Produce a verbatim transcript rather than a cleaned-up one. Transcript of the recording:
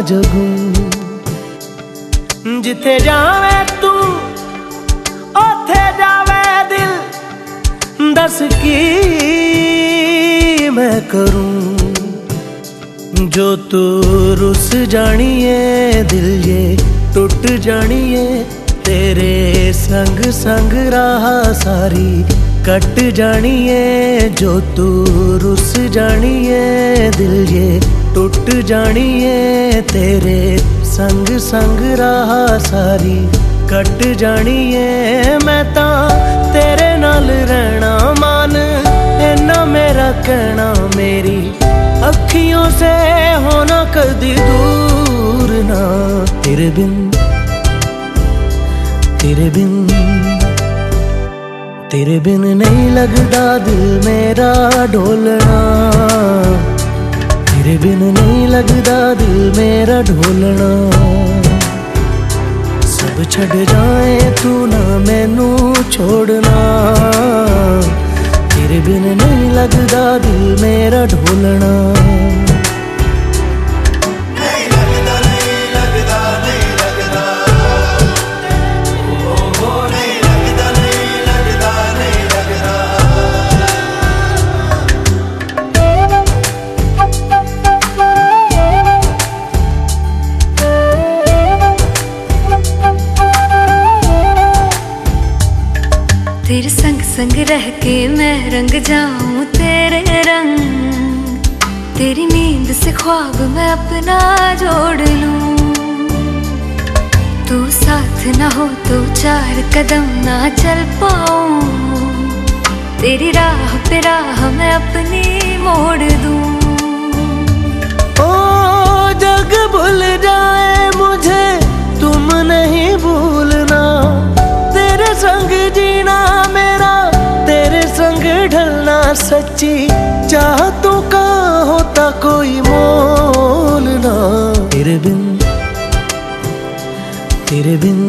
जगू। जिथे जावे तू ओथे जावे दिल, दस की मैं करूं। जो तू रुस जानिए दिल ये टुट जानिए, तेरे संग संग राह सारी कट जानिए। जो तू रुस जानिए दिल ये टुट जानिए, तेरे संग संग राह सारी कट जानिए। मैं ता तेरे नाल रहना मान, इन्ना मेरा कहना, मेरी अखियों से होना कदी दूर ना। तेरे बिन तेरे बिन तेरे बिन नहीं लगदा दिल मेरा ढोलना। तेरे बिन नहीं लगदा दिल मेरा ढोलना। सब छड़ जाए तू ना मैनू छोड़ना। तेरे बिन नहीं लगदा दिल मेरा ढोलना। तेरे संग संग रह के मैं रंग जाऊं तेरे रंग। तेरी नींद से ख्वाब मैं अपना जोड़ लूं। तू साथ ना हो तो चार कदम ना चल पाऊं। तेरी राह पे राह मैं अपनी मोड़ दूं। ओ जग भूल जाए मुझे तुम नहीं भूलना। तेरे संग जीना मेरा, तेरे संग ढलना सच्ची चाहतों का होता कोई मोल ना। तेरे बिन तेरे बिन